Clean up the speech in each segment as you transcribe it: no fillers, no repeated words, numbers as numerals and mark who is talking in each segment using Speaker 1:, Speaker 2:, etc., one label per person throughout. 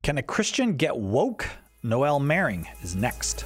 Speaker 1: Can a Christian get woke? Noelle Mering is next.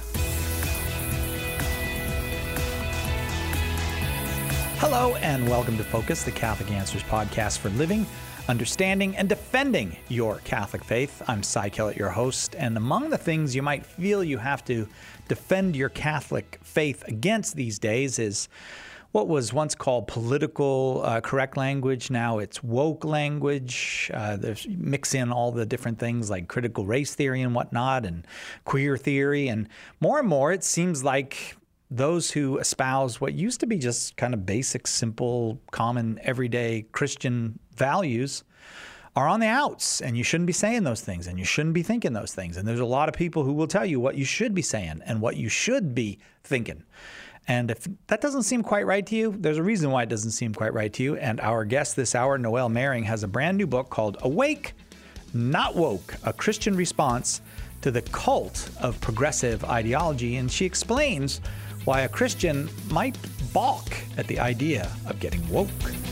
Speaker 1: Hello and welcome to Focus, the Catholic Answers podcast for living, understanding, and defending your Catholic faith. I'm Cy Kellett, your host, and among the things you might feel you have to defend your Catholic faith against these days is what was once called political correct language. Now it's woke language. There's mix in all the different things like critical race theory and whatnot and queer theory. And more it seems like those who espouse what used to be just kind of basic, simple, common, everyday Christian values are on the outs, and you shouldn't be saying those things, and you shouldn't be thinking those things. And there's a lot of people who will tell you what you should be saying and what you should be thinking. And if that doesn't seem quite right to you, there's a reason why it doesn't seem quite right to you. And our guest this hour, Noelle Mering, has a brand new book called Awake, Not Woke, A Christian Response to the Cult of Progressive Ideology. And she explains why a Christian might balk at the idea of getting woke.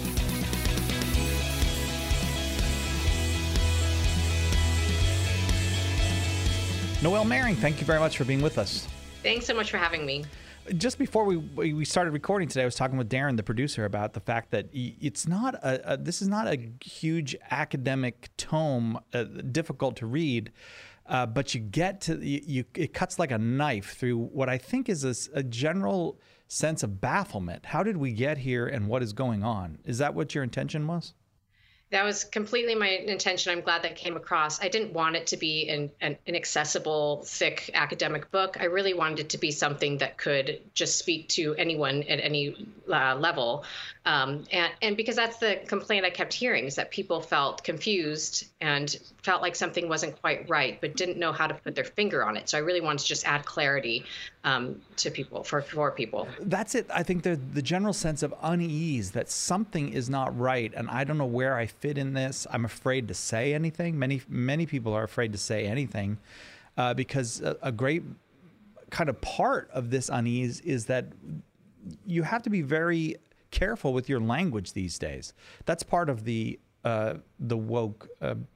Speaker 1: Noelle Mering, thank you very much for being with us.
Speaker 2: Thanks so much for having me.
Speaker 1: Just before we started recording today, I was talking with Darren, the producer, about the fact that it's not this is not a huge academic tome, difficult to read, but you get to it cuts like a knife through what I think is a general sense of bafflement. How did we get here, and what is going on? Is that what your intention was?
Speaker 2: That was completely my intention. I'm glad that came across. I didn't want it to be an accessible, thick academic book. I really wanted it to be something that could just speak to anyone at any level. And because that's the complaint I kept hearing, is that people felt confused and felt like something wasn't quite right, but didn't know how to put their finger on it. So I really wanted to just add clarity to people, for people.
Speaker 1: That's it. I think the general sense of unease that something is not right, and I don't know where I fit in this. I'm afraid to say anything. Many people are afraid to say anything because a great kind of part of this unease is that you have to be very careful with your language these days. That's part of the woke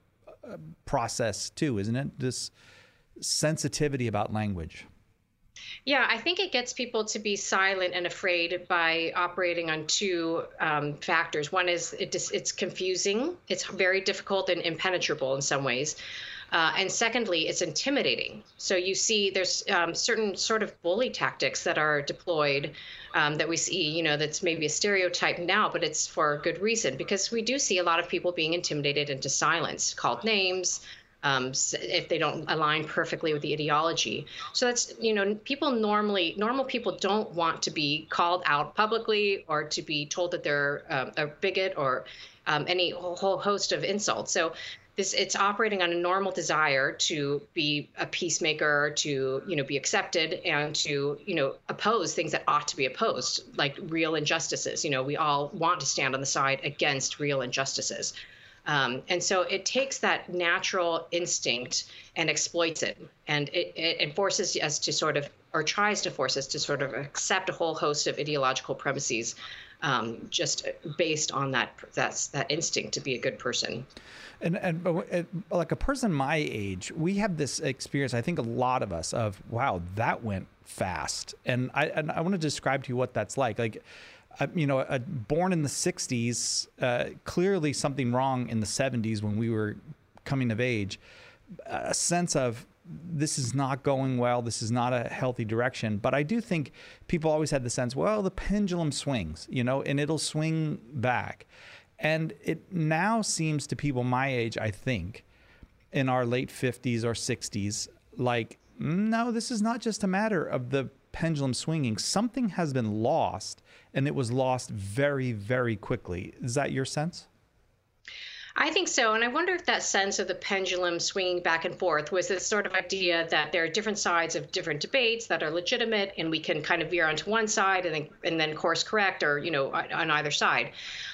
Speaker 1: process too, isn't it? This sensitivity about language.
Speaker 2: Yeah, I think it gets people to be silent and afraid by operating on two factors. One is it's confusing. It's very difficult and impenetrable in some ways. And secondly, it's intimidating. So you see there's certain sort of bully tactics that are deployed that we see, that's maybe a stereotype now, but it's for good reason, because we do see a lot of people being intimidated into silence, called names, if they don't align perfectly with the ideology. So that's, normal people don't want to be called out publicly or to be told that they're a bigot or any whole host of insults. So it's operating on a normal desire to be a peacemaker, to, be accepted, and to, oppose things that ought to be opposed, like real injustices. We all want to stand on the side against real injustices. And so it takes that natural instinct and exploits it. And it forces us to sort of, or tries to force us to sort of accept a whole host of ideological premises just based on that instinct to be a good person.
Speaker 1: And like a person my age, we have this experience, I think a lot of us, of, wow, that went fast. And I want to describe to you what that's like. Like, born in the 60s, clearly something wrong in the 70s when we were coming of age, a sense of this is not going well, this is not a healthy direction. But I do think people always had the sense, well, the pendulum swings, and it'll swing back. And it now seems to people my age, I think, in our late 50s or 60s, like, no, this is not just a matter of the pendulum swinging. Something has been lost, and it was lost very, very quickly. Is that your sense?
Speaker 2: I think so. And I wonder if that sense of the pendulum swinging back and forth was this sort of idea that there are different sides of different debates that are legitimate, and we can kind of veer onto one side and then course correct, or, on either side.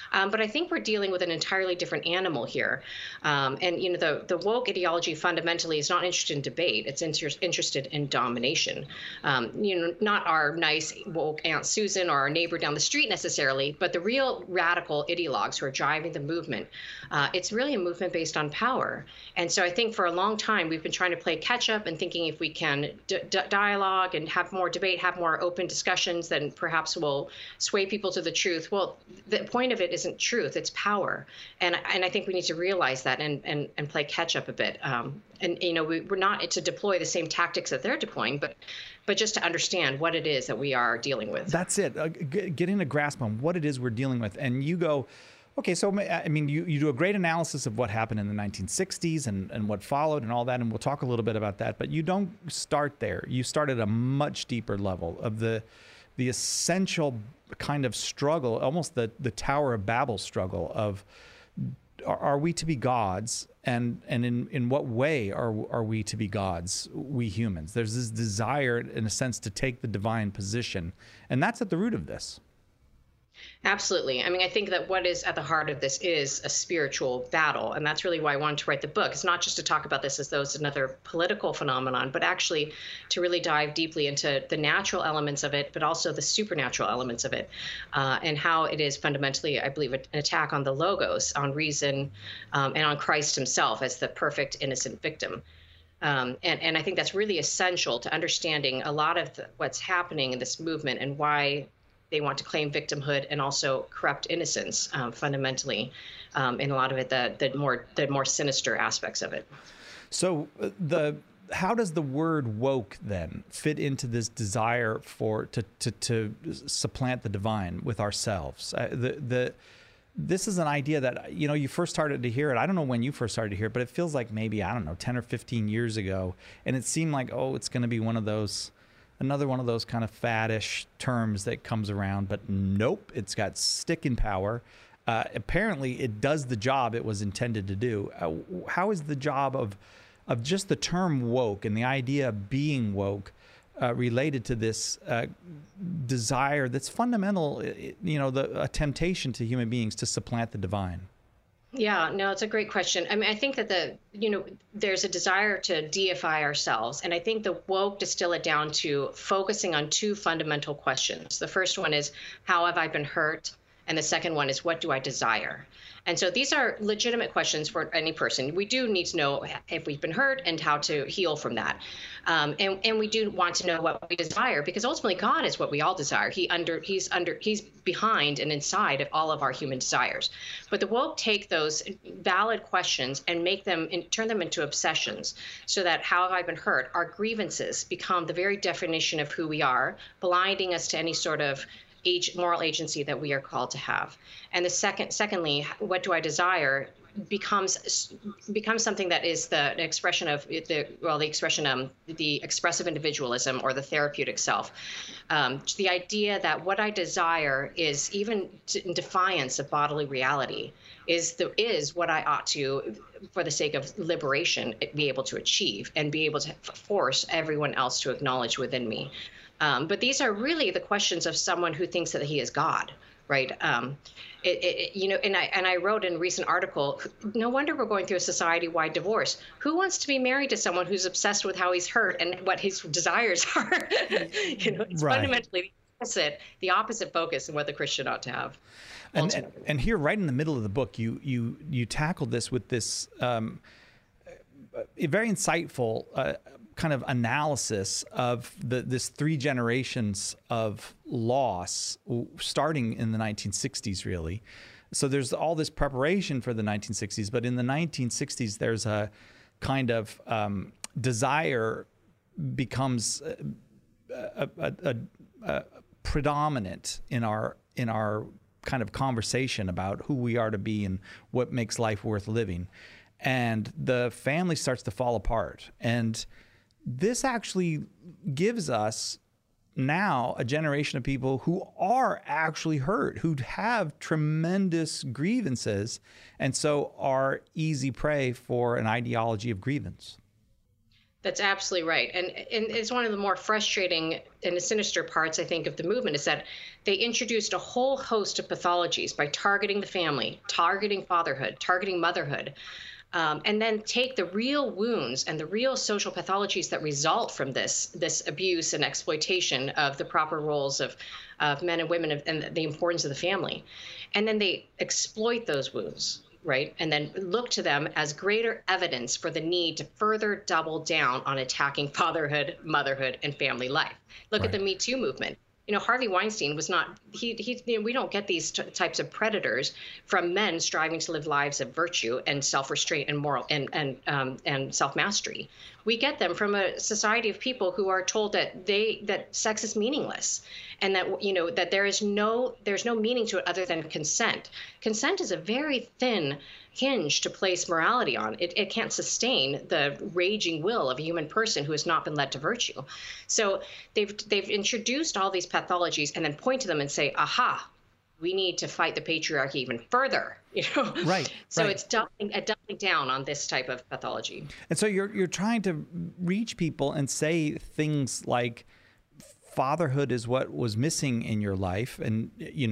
Speaker 2: But I think we're dealing with an entirely different animal here. And the woke ideology fundamentally is not interested in debate. It's interested in domination. Not our nice woke Aunt Susan or our neighbor down the street necessarily, but the real radical ideologues who are driving the movement. It's really a movement based on power. And so I think for a long time we've been trying to play catch up and thinking if we can dialogue and have more debate, have more open discussions, then perhaps we'll sway people to the truth. Well, the point of it isn't truth, it's power. And I think we need to realize that and play catch up a bit. We're not to deploy the same tactics that they're deploying, but just to understand what it is that we are dealing with.
Speaker 1: That's it. Getting a grasp on what it is we're dealing with. And you go, okay, so I mean, you do a great analysis of what happened in the 1960s and what followed and all that, and we'll talk a little bit about that. But you don't start there. You start at a much deeper level of the essential kind of struggle, almost the Tower of Babel struggle of, are we to be gods? And in what way are we to be gods, we humans? There's this desire, in a sense, to take the divine position. And that's at the root of this.
Speaker 2: Absolutely. I mean, I think that what is at the heart of this is a spiritual battle. And that's really why I wanted to write the book. It's not just to talk about this as though it's another political phenomenon, but actually to really dive deeply into the natural elements of it, but also the supernatural elements of it, and how it is fundamentally, I believe, an attack on the logos, on reason, and on Christ himself as the perfect, innocent victim. And I think that's really essential to understanding a lot of what's happening in this movement and why they want to claim victimhood and also corrupt innocence, fundamentally, in a lot of it, the more sinister aspects of it.
Speaker 1: So how does the word woke then fit into this desire to supplant the divine with ourselves? This is an idea that, you first started to hear it. I don't know when you first started to hear it, but it feels like maybe, 10 or 15 years ago. And it seemed like, it's going to be another one of those kind of faddish terms that comes around, but nope, it's got sticking power. Apparently it does the job it was intended to do. How is the job of just the term woke and the idea of being woke related to this desire that's fundamental, a temptation to human beings to supplant the divine?
Speaker 2: Yeah, no, it's a great question. I mean, I think that there's a desire to deify ourselves. And I think the woke distill it down to focusing on two fundamental questions. The first one is, how have I been hurt? And the second one is, what do I desire? And so these are legitimate questions for any person. We do need to know if we've been hurt and how to heal from that. And we do want to know what we desire, because ultimately God is what we all desire. He's behind and inside of all of our human desires. But the woke take those valid questions and turn them into obsessions, so that how have I been hurt? Our grievances become the very definition of who we are, blinding us to any sort of moral agency that we are called to have. And secondly, what do I desire becomes something that is the expression of the expressive individualism or the therapeutic self. The idea that what I desire is even in defiance of bodily reality is what I ought to, for the sake of liberation, be able to achieve and be able to force everyone else to acknowledge within me. But these are really the questions of someone who thinks that he is God, right? And I wrote in a recent article, no wonder we're going through a society-wide divorce. Who wants to be married to someone who's obsessed with how he's hurt and what his desires are? It's right. Fundamentally the opposite focus of what the Christian ought to have.
Speaker 1: And here, right in the middle of the book, you tackled this with this very insightful kind of analysis of this 3 generations of loss starting in the 1960s, really. So there's all this preparation for the 1960s, but in the 1960s, there's a kind of desire becomes predominant in our kind of conversation about who we are to be and what makes life worth living. And the family starts to fall apart. And this actually gives us now a generation of people who are actually hurt, who have tremendous grievances, and so are easy prey for an ideology of grievance.
Speaker 2: That's absolutely right. And it's one of the more frustrating and the sinister parts, I think, of the movement is that they introduced a whole host of pathologies by targeting the family, targeting fatherhood, targeting motherhood, and then take the real wounds and the real social pathologies that result from this abuse and exploitation of the proper roles of men and women and the importance of the family. And then they exploit those wounds, right? And then look to them as greater evidence for the need to further double down on attacking fatherhood, motherhood, and family life. Look at the Me Too movement. Harvey Weinstein was not, we don't get these types of predators from men striving to live lives of virtue and self-restraint and moral and self-mastery. We get them from a society of people who are told that sex is meaningless and that there's no meaning to it other than consent. Consent is a very thin hinge to place morality on. It can't sustain the raging will of a human person who has not been led to virtue. So they've introduced all these pathologies and then point to them and say, aha, we need to fight the patriarchy even further.
Speaker 1: Right.
Speaker 2: So
Speaker 1: right.
Speaker 2: It's doubling down on this type of pathology.
Speaker 1: And so you're trying to reach people and say things like, fatherhood is what was missing in your life, and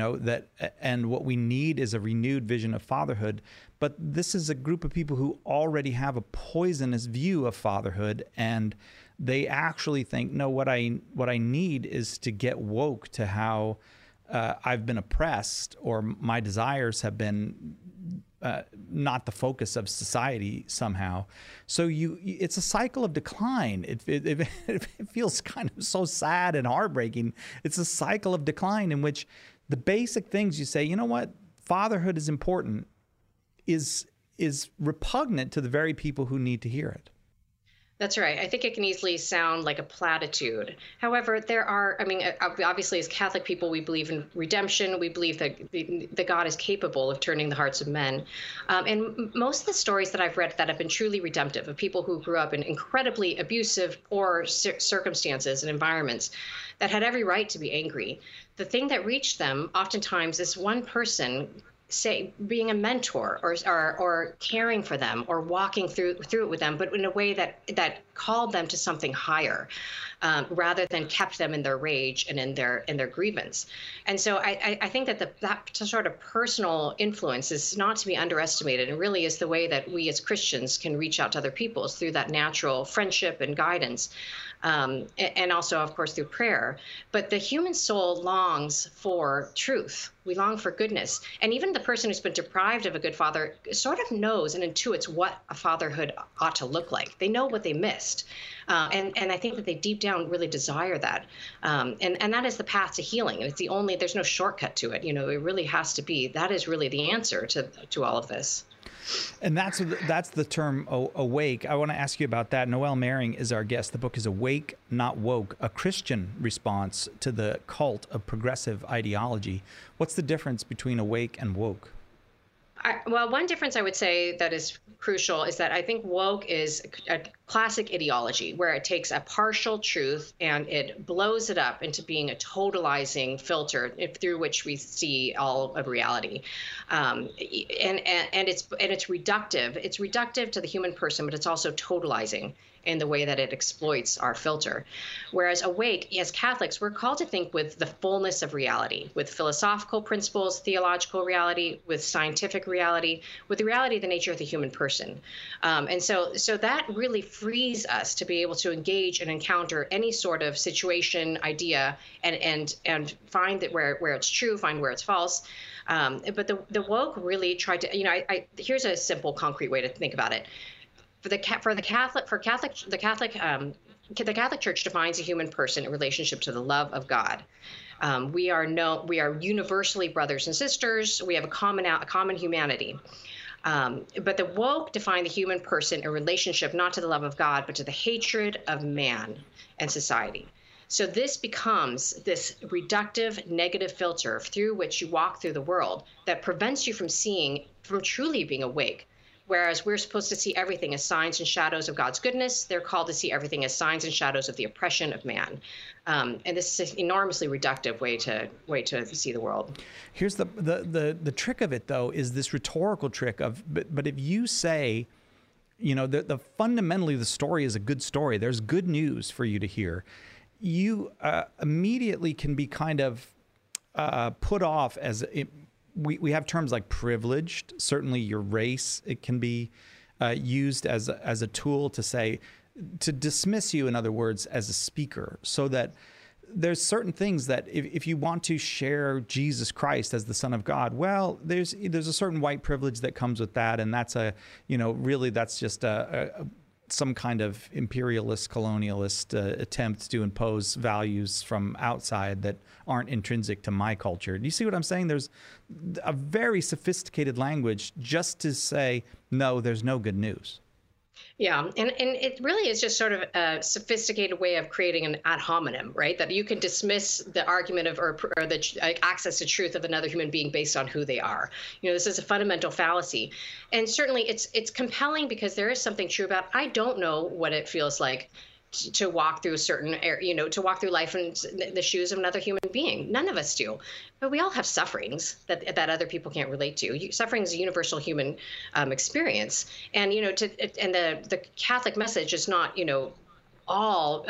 Speaker 1: and what we need is a renewed vision of fatherhood. But this is a group of people who already have a poisonous view of fatherhood, and they actually think, no, what I need is to get woke to how I've been oppressed, or my desires have been not the focus of society somehow. So it's a cycle of decline. It feels kind of so sad and heartbreaking. It's a cycle of decline in which the basic things you say, you know what, fatherhood is important, is repugnant to the very people who need to hear it.
Speaker 2: That's right. I think it can easily sound like a platitude. However, obviously as Catholic people, we believe in redemption. We believe that God is capable of turning the hearts of men. And most of the stories that I've read that have been truly redemptive of people who grew up in incredibly abusive, poor circumstances and environments that had every right to be angry. The thing that reached them oftentimes is one person being a mentor or caring for them or walking through it with them, but in a way that called them to something higher, rather than kept them in their rage and in their grievance. And so I think that sort of personal influence is not to be underestimated, and really is the way that we as Christians can reach out to other people, is through that natural friendship and guidance. And also, of course, through prayer. But the human soul longs for truth. We long for goodness. And even the person who's been deprived of a good father sort of knows and intuits what a fatherhood ought to look like. They know what they missed. And I think that they deep down really desire that. And that is the path to healing. And there's no shortcut to it. It really has to be, that is really the answer to all of this.
Speaker 1: And that's the term awake. I want to ask you about that. Noelle Mering is our guest. The book is Awake, Not Woke, a Christian response to the cult of progressive ideology. What's the difference between awake and woke?
Speaker 2: Well, one difference I would say that is crucial is that I think woke is a classic ideology where it takes a partial truth and it blows it up into being a totalizing filter through which we see all of reality. And it's reductive. It's reductive to the human person, but it's also totalizing in the way that it exploits our filter. Whereas awake, as Catholics, we're called to think with the fullness of reality, with philosophical principles, theological reality, with scientific reality, with the reality of the nature of the human person. And so that really frees us to be able to engage and encounter any sort of situation, idea, and find that where it's true, find where it's false. But the woke really tried to, here's a simple, concrete way to think about it. The Catholic Church defines a human person in relationship to the love of God. We are universally brothers and sisters. We have a common humanity. But the woke define the human person in relationship not to the love of God, but to the hatred of man and society. So this becomes this reductive, negative filter through which you walk through the world that prevents you from truly being awake. Whereas we're supposed to see everything as signs and shadows of God's goodness, they're called to see everything as signs and shadows of the oppression of man. And this is an enormously reductive way to see the world.
Speaker 1: Here's the trick of it, though, is this rhetorical trick of, but if you say, the fundamentally the story is a good story. There's good news for you to hear. You immediately can be kind of put off we have terms like privileged. Certainly your race, it can be used as a tool to dismiss you, in other words, as a speaker, so that there's certain things that if you want to share Jesus Christ as the Son of God, well, there's a certain white privilege that comes with that. And that's really that's just some kind of imperialist, colonialist attempt to impose values from outside that aren't intrinsic to my culture. Do you see what I'm saying? There's a very sophisticated language just to say, no, there's no good news.
Speaker 2: Yeah, and it really is just sort of a sophisticated way of creating an ad hominem, right? That you can dismiss the argument of or the access to truth of another human being based on who they are. This is a fundamental fallacy, and certainly it's compelling because there is something true about I don't know what it feels like to walk through to walk through life in the shoes of another human being. None of us do, but we all have sufferings that other people can't relate to. Suffering is a universal human experience, and the Catholic message is not all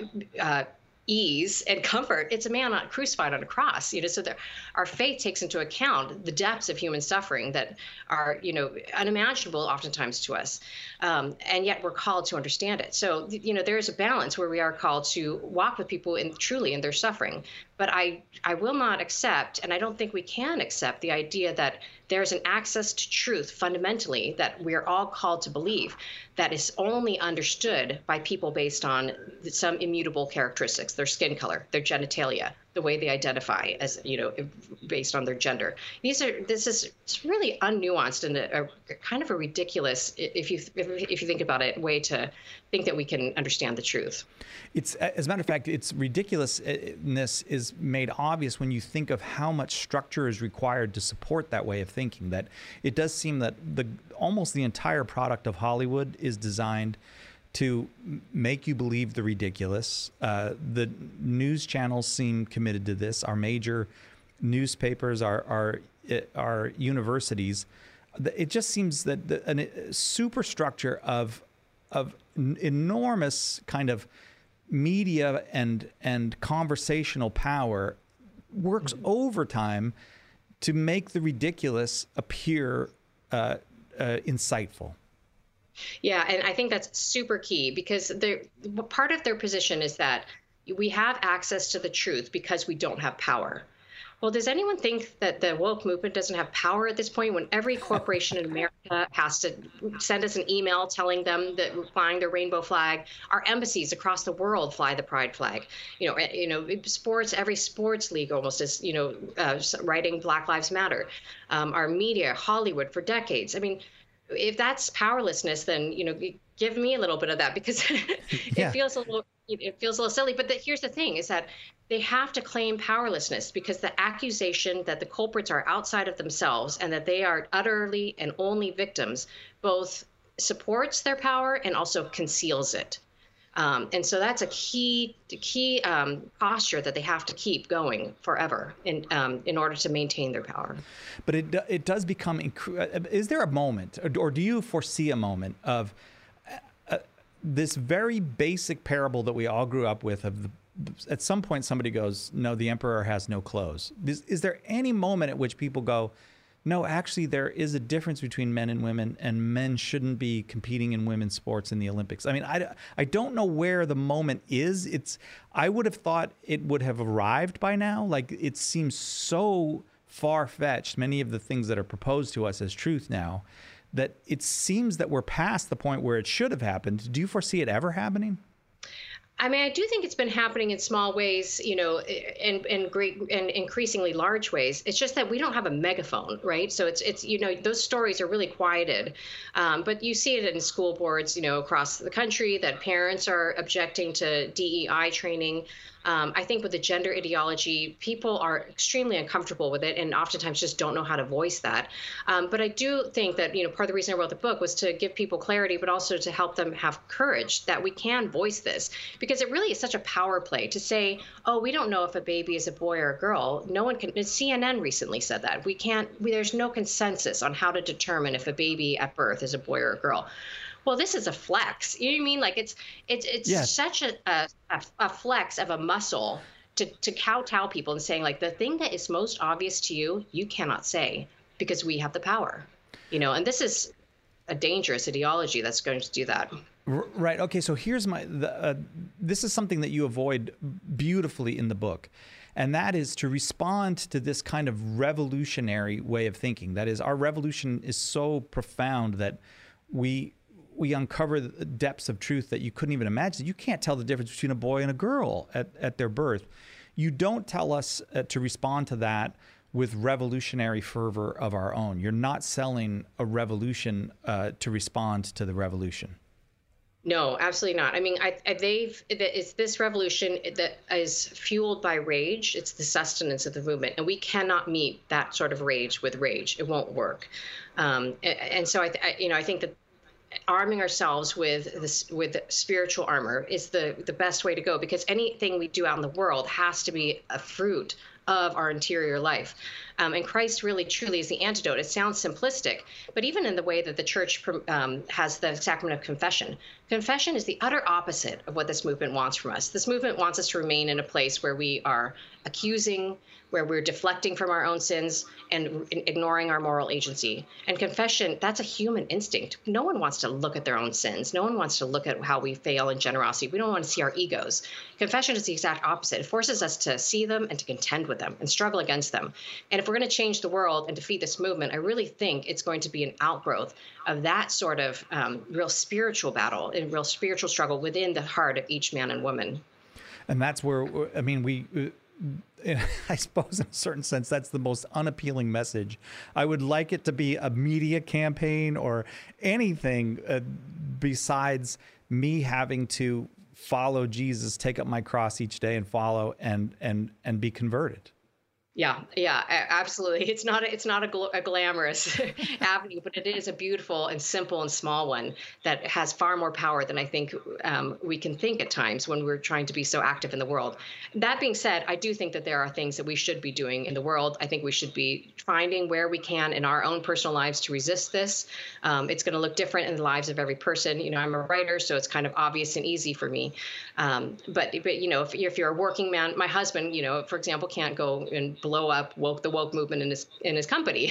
Speaker 2: ease and comfort. It's a man crucified on a cross, so that our faith takes into account the depths of human suffering that are, unimaginable oftentimes to us. And yet we're called to understand it. So, there is a balance where we are called to walk with people truly in their suffering. But I will not accept, and I don't think we can accept, the idea that there's an access to truth fundamentally that we're all called to believe that is only understood by people based on some immutable characteristics, their skin color, their genitalia, the way they identify as, based on their gender. This is really unnuanced and a kind of a ridiculous, if you think about it, way to think that we can understand the truth.
Speaker 1: It's, as a matter of fact, its ridiculousness is made obvious when you think of how much structure is required to support that way of thinking. That it does seem that almost the entire product of Hollywood is designed to make you believe the ridiculous. The news channels seem committed to this. Our major newspapers, our universities. It just seems that a superstructure of enormous kind of media and conversational power works overtime to make the ridiculous appear insightful.
Speaker 2: Yeah, and I think that's super key because part of their position is that we have access to the truth because we don't have power. Well, does anyone think that the woke movement doesn't have power at this point when every corporation in America has to send us an email telling them that we're flying their rainbow flag? Our embassies across the world fly the pride flag. Sports, every sports league almost is, writing Black Lives Matter. Our media, Hollywood for decades. I mean, if that's powerlessness, then, give me a little bit of that because it feels a little silly. But here's the thing is that they have to claim powerlessness because the accusation that the culprits are outside of themselves and that they are utterly and only victims both supports their power and also conceals it. And so that's a key posture that they have to keep going forever in order to maintain their power.
Speaker 1: But it does become, is there a moment, or do you foresee a moment of this very basic parable that we all grew up with of at some point somebody goes, no, the emperor has no clothes. Is there any moment at which people go, no, actually there is a difference between men and women and men shouldn't be competing in women's sports in the Olympics? I mean, I don't know where the moment is. I would have thought it would have arrived by now. Like it seems so far-fetched, many of the things that are proposed to us as truth now, that it seems that we're past the point where it should have happened. Do you foresee it ever happening?
Speaker 2: I mean, I do think it's been happening in small ways, in great and increasingly large ways. It's just that we don't have a megaphone, right? So it's those stories are really quieted. But you see it in school boards, across the country that parents are objecting to DEI training. I think with the gender ideology, people are extremely uncomfortable with it and oftentimes just don't know how to voice that. But I do think that, part of the reason I wrote the book was to give people clarity, but also to help them have courage that we can voice this. Because it really is such a power play to say, oh, we don't know if a baby is a boy or a girl. No one can. CNN recently said that. There's no consensus on how to determine if a baby at birth is a boy or a girl. Well, this is a flex. You know what I mean? Like it's
Speaker 1: Yes.
Speaker 2: such a flex of a muscle to kowtow people and saying like the thing that is most obvious to you, you cannot say because we have the power. And this is a dangerous ideology that's going to do that.
Speaker 1: Right. Okay. So here's this is something that you avoid beautifully in the book. And that is to respond to this kind of revolutionary way of thinking. That is, our revolution is so profound that we uncover the depths of truth that you couldn't even imagine. You can't tell the difference between a boy and a girl at their birth. You don't tell us to respond to that with revolutionary fervor of our own. You're not selling a revolution to respond to the revolution.
Speaker 2: No, absolutely not. I mean, it's this revolution that is fueled by rage. It's the sustenance of the movement, and we cannot meet that sort of rage with rage. It won't work. And so I think that arming ourselves with spiritual armor is the best way to go, because anything we do out in the world has to be a fruit of our interior life. And Christ really truly is the antidote. It sounds simplistic, but even in the way that the church has the sacrament of confession, confession is the utter opposite of what this movement wants from us. This movement wants us to remain in a place where we are accusing, where we're deflecting from our own sins and ignoring our moral agency. And confession, that's a human instinct. No one wants to look at their own sins. No one wants to look at how we fail in generosity. We don't want to see our egos. Confession is the exact opposite. It forces us to see them and to contend with them and struggle against them. And if we're going to change the world and defeat this movement, I really think it's going to be an outgrowth of that sort of real spiritual battle and real spiritual struggle within the heart of each man and woman.
Speaker 1: And that's where, I mean, I suppose in a certain sense, that's the most unappealing message. I would like it to be a media campaign or anything besides me having to follow Jesus, take up my cross each day and follow and be converted.
Speaker 2: Yeah, absolutely. It's not a glamorous avenue, but it is a beautiful and simple and small one that has far more power than I think we can think at times when we're trying to be so active in the world. That being said, I do think that there are things that we should be doing in the world. I think we should be finding where we can in our own personal lives to resist this. It's going to look different in the lives of every person. I'm a writer, so it's kind of obvious and easy for me. But if you're a working man, my husband, for example, can't go and blow up the woke movement in his company.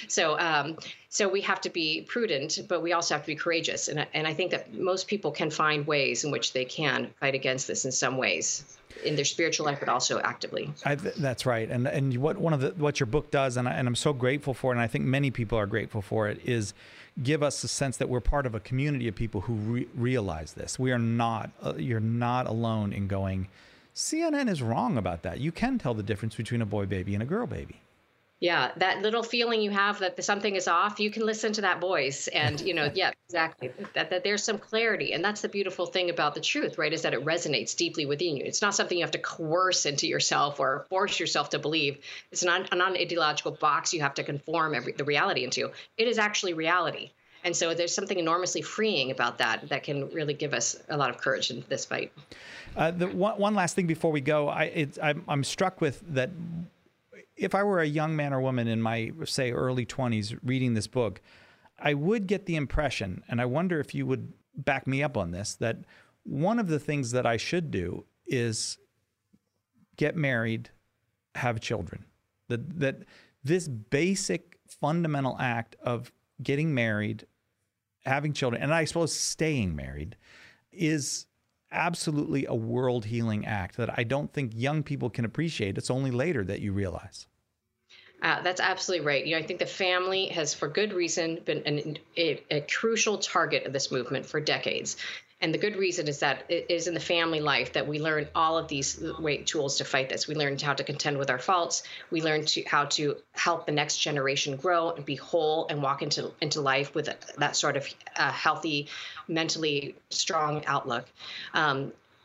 Speaker 2: So we have to be prudent, but we also have to be courageous. And I think that most people can find ways in which they can fight against this in some ways, in their spiritual life, but also actively.
Speaker 1: That's right. And what your book does, and I'm so grateful for it, and I think many people are grateful for it, is give us a sense that we're part of a community of people who realize this. We are not. You're not alone in going, CNN is wrong about that. You can tell the difference between a boy baby and a girl baby.
Speaker 2: Yeah, that little feeling you have that something is off, you can listen to that voice and, yeah, exactly, that there's some clarity. And that's the beautiful thing about the truth, right, is that it resonates deeply within you. It's not something you have to coerce into yourself or force yourself to believe. It's not an ideological box you have to conform the reality into. It is actually reality. And so there's something enormously freeing about that can really give us a lot of courage in this fight.
Speaker 1: One last thing before we go, I'm struck with that. If I were a young man or woman in my, say, early 20s reading this book, I would get the impression, and I wonder if you would back me up on this, that one of the things that I should do is get married, have children. That this basic fundamental act of getting married, having children, and I suppose staying married, is absolutely a world healing act that I don't think young people can appreciate. It's only later that you realize.
Speaker 2: That's absolutely right. I think the family has, for good reason, been a crucial target of this movement for decades. And the good reason is that it is in the family life that we learn all of these tools to fight this. We learn how to contend with our faults. We learn how to help the next generation grow and be whole and walk into life with that sort of healthy, mentally strong outlook.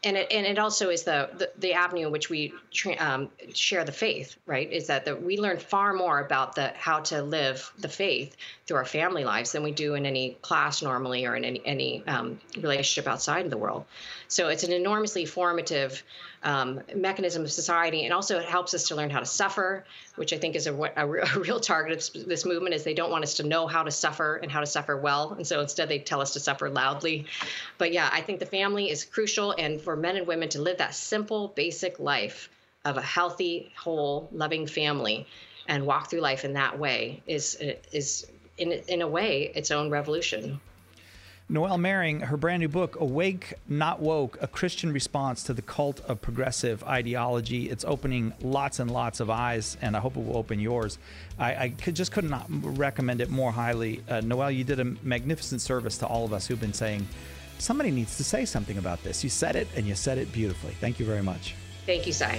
Speaker 2: and it also is the avenue in which we share the faith, right? Is that we learn far more about how to live the faith through our family lives than we do in any class normally or in any relationship outside of the world. So it's an enormously formative mechanism of society, and also it helps us to learn how to suffer, which I think is a real target of this movement. Is they don't want us to know how to suffer and how to suffer well, and so instead they tell us to suffer loudly. But yeah, I think the family is crucial, and for men and women to live that simple, basic life of a healthy, whole, loving family, and walk through life in that way is in a way its own revolution.
Speaker 1: Noelle Mering, her brand new book, Awake, Not Woke, A Christian Response to the Cult of Progressive Ideology. It's opening lots and lots of eyes, and I hope it will open yours. I could not recommend it more highly. Noelle, you did a magnificent service to all of us who've been saying, somebody needs to say something about this. You said it, and you said it beautifully. Thank you very much.
Speaker 2: Thank you, Cy.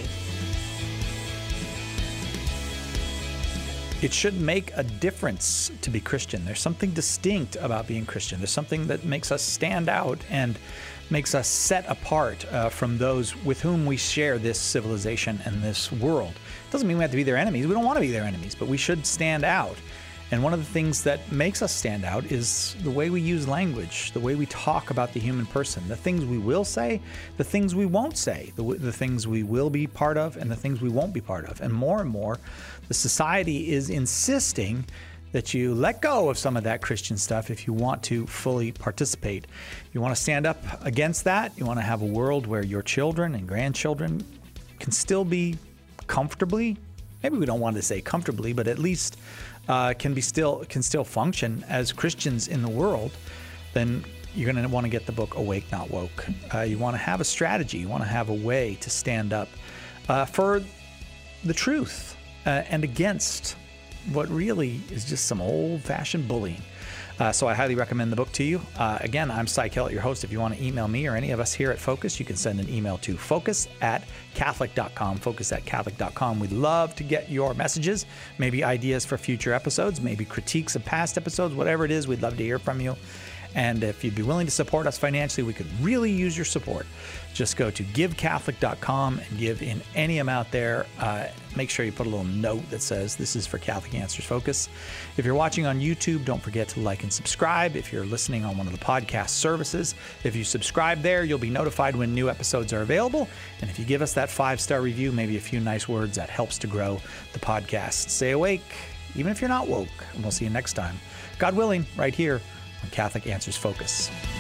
Speaker 1: It should make a difference to be Christian. There's something distinct about being Christian. There's something that makes us stand out and makes us set apart from those with whom we share this civilization and this world. It doesn't mean we have to be their enemies. We don't want to be their enemies, but we should stand out. And one of the things that makes us stand out is the way we use language, the way we talk about the human person, the things we will say, the things we won't say, the things we will be part of, and the things we won't be part of. And more, the society is insisting that you let go of some of that Christian stuff if you want to fully participate. You want to stand up against that. You want to have a world where your children and grandchildren can still be comfortably, maybe we don't want to say comfortably, but at least can still function as Christians in the world. Then you're going to want to get the book Awake, Not Woke. You want to have a strategy. You want to have a way to stand up for the truth and against what really is just some old-fashioned bullying. So I highly recommend the book to you. Again, I'm Cy Kellett, your host. If you want to email me or any of us here at Focus, you can send an email to focus@catholic.com, focus@catholic.com. We'd love to get your messages, maybe ideas for future episodes, maybe critiques of past episodes, whatever it is, we'd love to hear from you. And if you'd be willing to support us financially, we could really use your support. Just go to givecatholic.com and give in any amount there. Make sure you put a little note that says this is for Catholic Answers Focus. If you're watching on YouTube, don't forget to like and subscribe. If you're listening on one of the podcast services, if you subscribe there, you'll be notified when new episodes are available. And if you give us that 5-star review, maybe a few nice words, that helps to grow the podcast. Stay awake, even if you're not woke. And we'll see you next time, God willing, right here on Catholic Answers Focus.